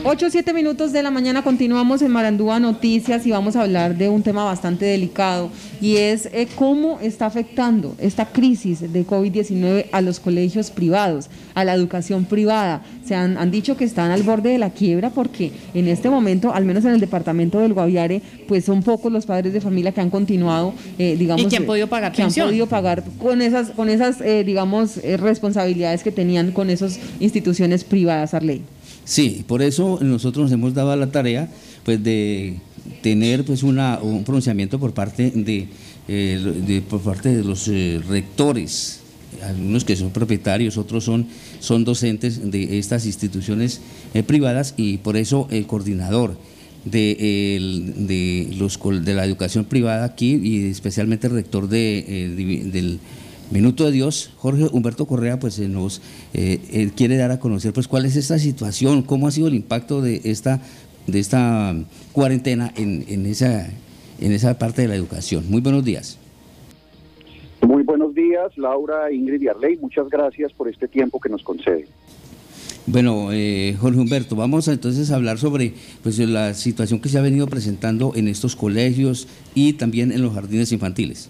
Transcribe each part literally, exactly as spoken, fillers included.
ocho, siete minutos de la mañana, continuamos en Marandúa Noticias y vamos a hablar de un tema bastante delicado y es eh, cómo está afectando esta crisis de COVID diecinueve a los colegios privados, a la educación privada. Se han, han dicho que están al borde de la quiebra porque en este momento, al menos en el departamento del Guaviare, pues son pocos los padres de familia que han continuado, eh, digamos, y que han podido pagar que pensión. han podido pagar con esas, con esas eh, digamos, eh, responsabilidades que tenían con esas instituciones privadas, Arley. Sí, por eso nosotros nos hemos dado la tarea pues de tener pues una, un pronunciamiento por parte de, eh, de por parte de los eh, rectores, algunos que son propietarios, otros son, son docentes de estas instituciones eh, privadas, y por eso el coordinador de, el, de, los, de la educación privada aquí, y especialmente el rector de, eh, del Minuto de Dios, Jorge Humberto Correa, pues nos eh, él quiere dar a conocer pues cuál es esta situación, cómo ha sido el impacto de esta de esta cuarentena en, en esa en esa parte de la educación. Muy buenos días. Muy buenos días, Laura, Ingrid y Arley, muchas gracias por este tiempo que nos conceden. Bueno, eh, Jorge Humberto, vamos a entonces a hablar sobre pues la situación que se ha venido presentando en estos colegios y también en los jardines infantiles.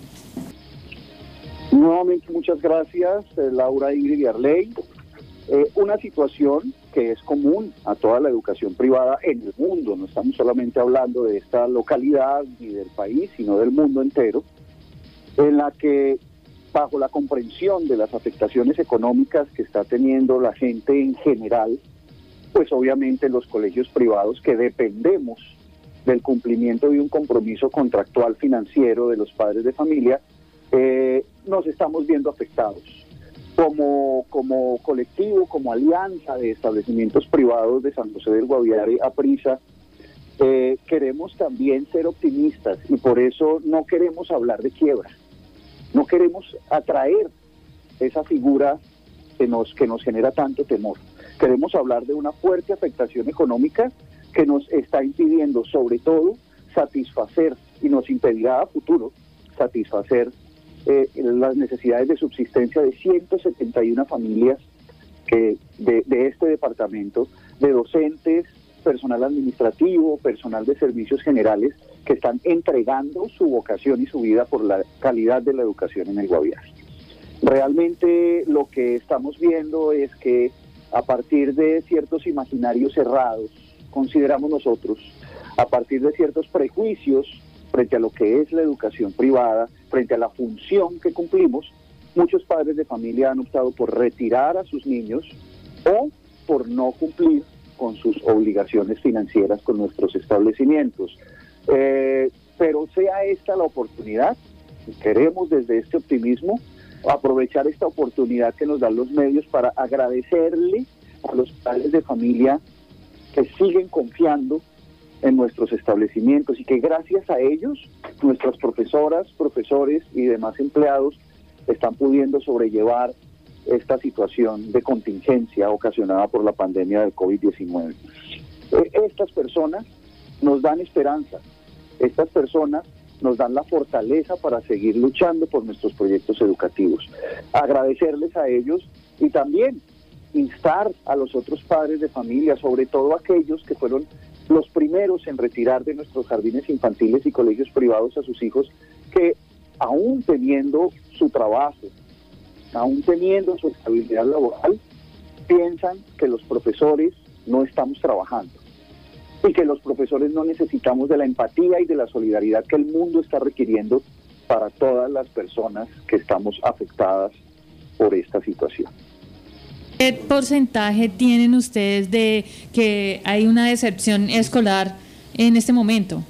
Nuevamente muchas gracias, eh, Laura, Ingrid y Arley. Eh, una situación que es común a toda la educación privada en el mundo, no estamos solamente hablando de esta localidad ni del país, sino del mundo entero, en la que bajo la comprensión de las afectaciones económicas que está teniendo la gente en general, pues obviamente los colegios privados que dependemos del cumplimiento de un compromiso contractual financiero de los padres de familia, Eh, nos estamos viendo afectados. Como, como colectivo, como alianza de establecimientos privados de San José del Guaviare, APRISA, eh, queremos también ser optimistas y por eso no queremos hablar de quiebra, no queremos atraer esa figura que nos, que nos genera tanto temor. Queremos hablar de una fuerte afectación económica que nos está impidiendo sobre todo satisfacer y nos impedirá a futuro satisfacer Eh, las necesidades de subsistencia de ciento setenta y una familias que de, de este departamento, de docentes, personal administrativo, personal de servicios generales, que están entregando su vocación y su vida por la calidad de la educación en el Guaviare. Realmente lo que estamos viendo es que a partir de ciertos imaginarios cerrados, consideramos nosotros, a partir de ciertos prejuicios frente a lo que es la educación privada, frente a la función que cumplimos, muchos padres de familia han optado por retirar a sus niños o por no cumplir con sus obligaciones financieras con nuestros establecimientos. Eh, pero sea esta la oportunidad, queremos desde este optimismo aprovechar esta oportunidad que nos dan los medios para agradecerle a los padres de familia que siguen confiando en nuestros establecimientos y que gracias a ellos nuestras profesoras, profesores y demás empleados están pudiendo sobrellevar esta situación de contingencia ocasionada por la pandemia del COVID diecinueve. Estas personas nos dan esperanza, estas personas nos dan la fortaleza para seguir luchando por nuestros proyectos educativos. Agradecerles a ellos y también instar a los otros padres de familia, sobre todo aquellos que fueron los primeros en retirar de nuestros jardines infantiles y colegios privados a sus hijos, que aún teniendo su trabajo, aún teniendo su estabilidad laboral, piensan que los profesores no estamos trabajando y que los profesores no necesitamos de la empatía y de la solidaridad que el mundo está requiriendo para todas las personas que estamos afectadas por esta situación. ¿Qué porcentaje tienen ustedes de que hay una deserción escolar en este momento?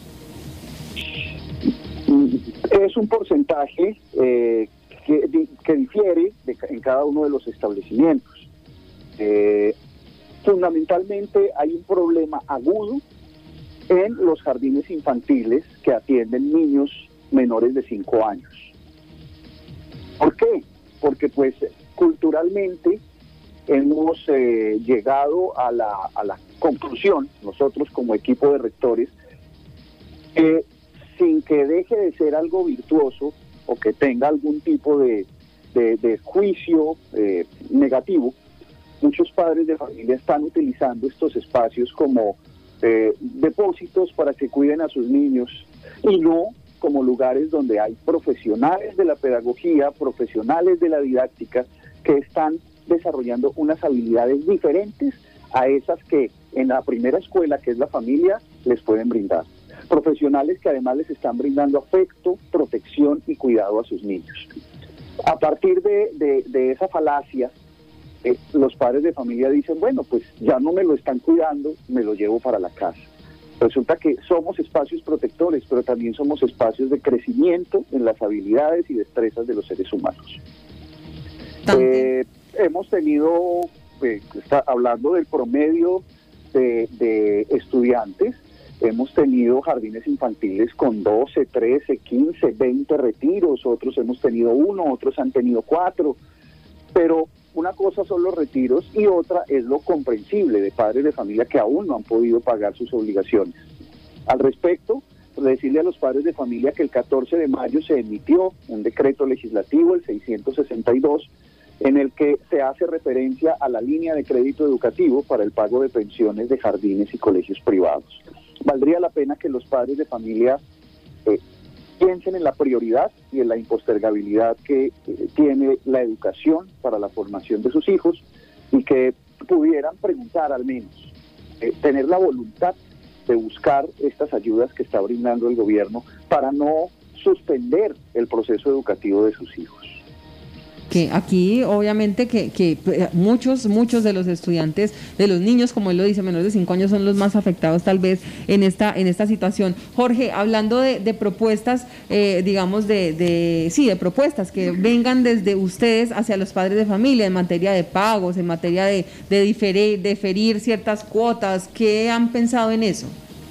Es un porcentaje eh, que, que difiere de, en cada uno de los establecimientos. Eh, fundamentalmente hay un problema agudo en los jardines infantiles que atienden niños menores de cinco años. ¿Por qué? Porque pues culturalmente hemos eh, llegado a la, a la conclusión, nosotros como equipo de rectores, que sin que deje de ser algo virtuoso o que tenga algún tipo de, de, de juicio eh, negativo, muchos padres de familia están utilizando estos espacios como eh, depósitos para que cuiden a sus niños y no como lugares donde hay profesionales de la pedagogía, profesionales de la didáctica que están desarrollando unas habilidades diferentes a esas que en la primera escuela, que es la familia, les pueden brindar. Profesionales que además les están brindando afecto, protección y cuidado a sus niños. A partir de, de, de esa falacia, eh, los padres de familia dicen, bueno, pues ya no me lo están cuidando, me lo llevo para la casa. Resulta que somos espacios protectores, pero también somos espacios de crecimiento en las habilidades y destrezas de los seres humanos. Eh, hemos tenido, eh, está hablando del promedio de, de estudiantes, hemos tenido jardines infantiles con doce, trece, quince, veinte retiros, otros hemos tenido uno, otros han tenido cuatro, pero una cosa son los retiros y otra es lo comprensible de padres de familia que aún no han podido pagar sus obligaciones. Al respecto, decirle a los padres de familia que el catorce de mayo se emitió un decreto legislativo, el seiscientos sesenta y dos, en el que se hace referencia a la línea de crédito educativo para el pago de pensiones de jardines y colegios privados. Valdría la pena que los padres de familia eh, piensen en la prioridad y en la impostergabilidad que eh, tiene la educación para la formación de sus hijos y que pudieran preguntar al menos, eh, tener la voluntad de buscar estas ayudas que está brindando el gobierno para no suspender el proceso educativo de sus hijos. Que aquí obviamente que, que muchos, muchos de los estudiantes, de los niños, como él lo dice, menores de cinco años son los más afectados tal vez en esta, en esta situación. Jorge, hablando de, de propuestas, eh, digamos de, de, sí, de propuestas que vengan desde ustedes hacia los padres de familia en materia de pagos, en materia de, de diferir, deferir ciertas cuotas, ¿qué han pensado en eso?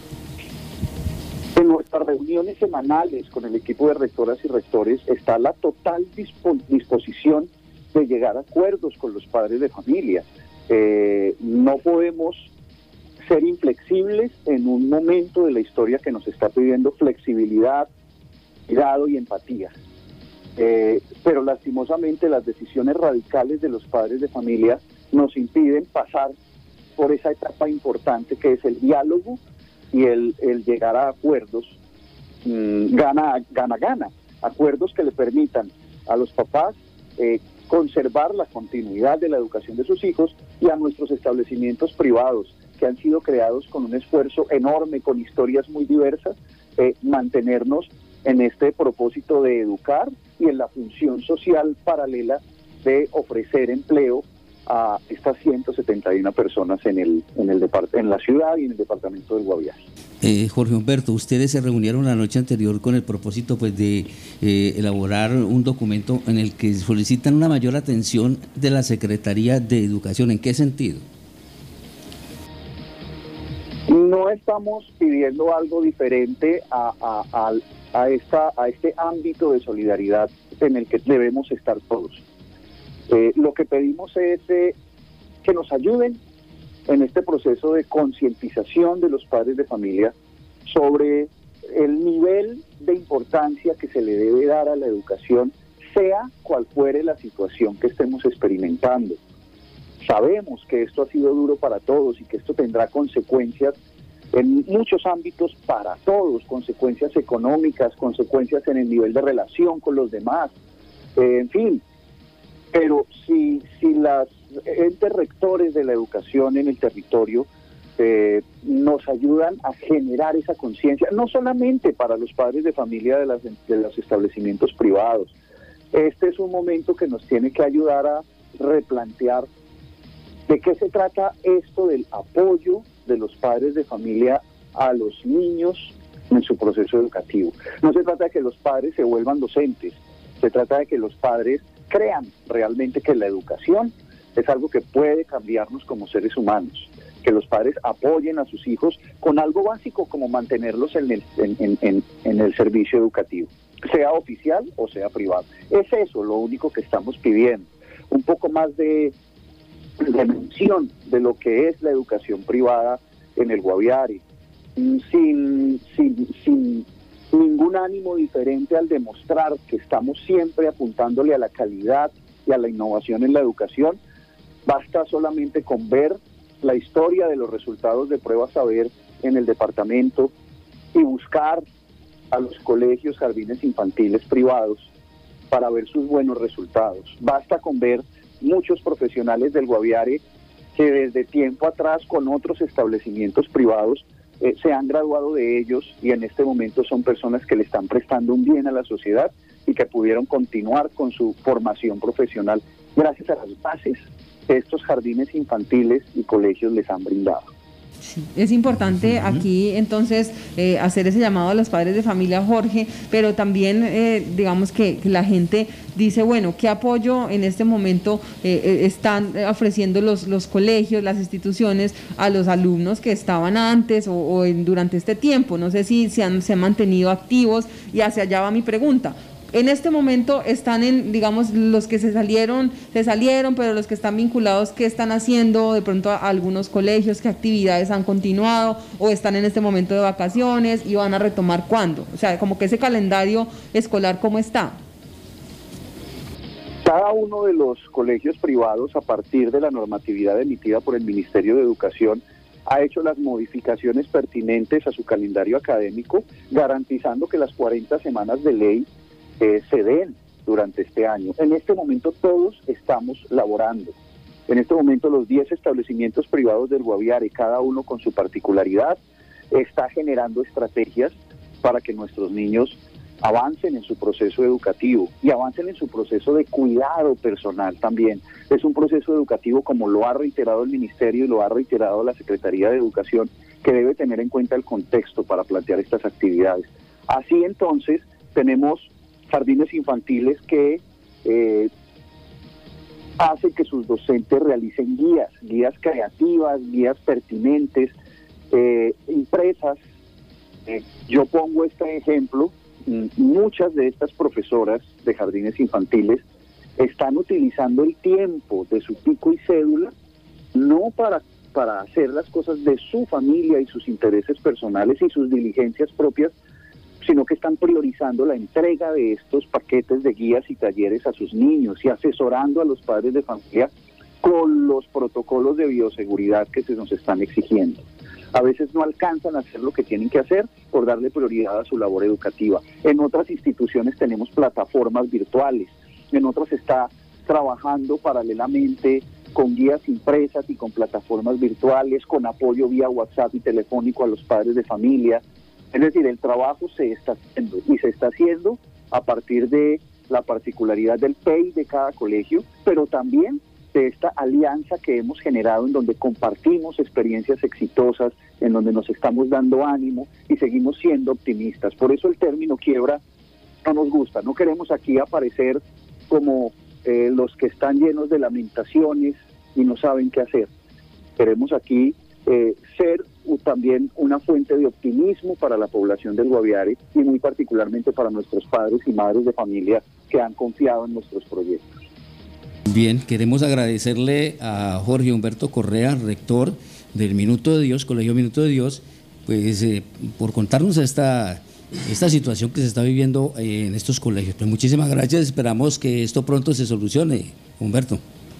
En nuestras reuniones semanales con el equipo de rectoras y rectores está la total dispo- disposición de llegar a acuerdos con los padres de familia. Eh, no podemos ser inflexibles en un momento de la historia que nos está pidiendo flexibilidad, cuidado y empatía. Eh, pero lastimosamente las decisiones radicales de los padres de familia nos impiden pasar por esa etapa importante que es el diálogo y el, el llegar a acuerdos, mmm, gana, gana, gana, acuerdos que le permitan a los papás eh, conservar la continuidad de la educación de sus hijos y a nuestros establecimientos privados que han sido creados con un esfuerzo enorme, con historias muy diversas, eh, mantenernos en este propósito de educar y en la función social paralela de ofrecer empleo a estas ciento setenta y una personas en el en el depart- en la ciudad y en el departamento del Guaviare. Eh, Jorge Humberto, ustedes se reunieron la noche anterior con el propósito pues de eh, elaborar un documento en el que solicitan una mayor atención de la Secretaría de Educación. ¿En qué sentido? No estamos pidiendo algo diferente a, a, a, a, esta, a este ámbito de solidaridad en el que debemos estar todos. Eh, lo que pedimos es eh, que nos ayuden en este proceso de concientización de los padres de familia sobre el nivel de importancia que se le debe dar a la educación, sea cual fuere la situación que estemos experimentando. Sabemos que esto ha sido duro para todos y que esto tendrá consecuencias en muchos ámbitos para todos, consecuencias económicas, consecuencias en el nivel de relación con los demás, eh, en fin. Pero si, si las entes rectores de la educación en el territorio eh, nos ayudan a generar esa conciencia, no solamente para los padres de familia de, las, de los establecimientos privados, este es un momento que nos tiene que ayudar a replantear de qué se trata esto del apoyo de los padres de familia a los niños en su proceso educativo. No se trata de que los padres se vuelvan docentes, se trata de que los padres crean realmente que la educación es algo que puede cambiarnos como seres humanos, que los padres apoyen a sus hijos con algo básico como mantenerlos en el, en, en, en el servicio educativo, sea oficial o sea privado. Es eso lo único que estamos pidiendo, un poco más de, de mención de lo que es la educación privada en el Guaviare, sin, sin, sin ningún ánimo diferente al demostrar que estamos siempre apuntándole a la calidad y a la innovación en la educación, Basta solamente con ver la historia de los resultados de Prueba Saber en el departamento y buscar a los colegios, jardines infantiles privados para ver sus buenos resultados. Basta con ver muchos profesionales del Guaviare que desde tiempo atrás con otros establecimientos privados eh, se han graduado de ellos y en este momento son personas que le están prestando un bien a la sociedad y que pudieron continuar con su formación profesional gracias a las bases que estos jardines infantiles y colegios les han brindado. Sí, es importante uh-huh. aquí entonces eh, hacer ese llamado a los padres de familia, Jorge, pero también eh, digamos que, que la gente dice, bueno, ¿qué apoyo en este momento eh, están ofreciendo los, los colegios, las instituciones a los alumnos que estaban antes o, o en, durante este tiempo? No sé si se han, se han mantenido activos y hacia allá va mi pregunta. En este momento están en, digamos, los que se salieron, se salieron, pero los que están vinculados, ¿qué están haciendo? De pronto a algunos colegios, ¿qué actividades han continuado? ¿O están en este momento de vacaciones y van a retomar cuándo? O sea, como que ese calendario escolar, ¿cómo está? Cada uno de los colegios privados, a partir de la normatividad emitida por el Ministerio de Educación, ha hecho las modificaciones pertinentes a su calendario académico, garantizando que las cuarenta semanas de ley Eh, se den durante este año. En este momento todos estamos laborando. En este momento los diez establecimientos privados del Guaviare, cada uno con su particularidad, está generando estrategias para que nuestros niños avancen en su proceso educativo y avancen en su proceso de cuidado personal también. Es un proceso educativo, como lo ha reiterado el Ministerio y lo ha reiterado la Secretaría de Educación, que debe tener en cuenta el contexto para plantear estas actividades. Así entonces tenemos jardines infantiles que eh, hacen que sus docentes realicen guías, guías creativas, guías pertinentes, eh, impresas. Eh, yo pongo este ejemplo, muchas de estas profesoras de jardines infantiles están utilizando el tiempo de su pico y cédula no para, para hacer las cosas de su familia y sus intereses personales y sus diligencias propias, sino que están priorizando la entrega de estos paquetes de guías y talleres a sus niños y asesorando a los padres de familia con los protocolos de bioseguridad que se nos están exigiendo. A veces no alcanzan a hacer lo que tienen que hacer por darle prioridad a su labor educativa. En otras instituciones tenemos plataformas virtuales, en otras está trabajando paralelamente con guías impresas y con plataformas virtuales, con apoyo vía WhatsApp y telefónico a los padres de familia. Es decir, el trabajo se está haciendo y se está haciendo a partir de la particularidad del P E I de cada colegio, pero también de esta alianza que hemos generado en donde compartimos experiencias exitosas, en donde nos estamos dando ánimo y seguimos siendo optimistas. Por eso el término quiebra no nos gusta. No queremos aquí aparecer como eh, los que están llenos de lamentaciones y no saben qué hacer. Queremos aquí eh, ser también una fuente de optimismo para la población del Guaviare y muy particularmente para nuestros padres y madres de familia que han confiado en nuestros proyectos. Bien, queremos agradecerle a Jorge Humberto Correa, rector del Minuto de Dios, Colegio Minuto de Dios, pues eh, por contarnos esta, esta situación que se está viviendo eh, en estos colegios. Pues muchísimas gracias, esperamos que esto pronto se solucione, Humberto.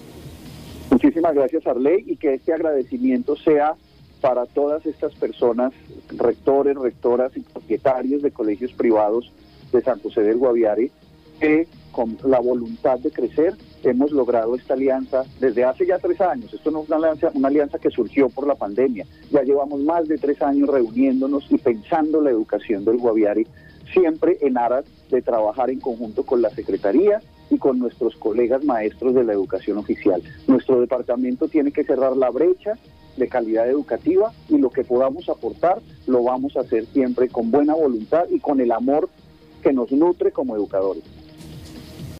Muchísimas gracias, Arley, y que este agradecimiento sea para todas estas personas, rectores, rectoras y propietarios de colegios privados de San José del Guaviare, que con la voluntad de crecer hemos logrado esta alianza desde hace ya tres años. Esto no es una alianza, una alianza que surgió por la pandemia. Ya llevamos más de tres años reuniéndonos y pensando la educación del Guaviare, siempre en aras de trabajar en conjunto con la Secretaría y con nuestros colegas maestros de la educación oficial. Nuestro departamento tiene que cerrar la brecha de calidad educativa y lo que podamos aportar lo vamos a hacer siempre con buena voluntad y con el amor que nos nutre como educadores.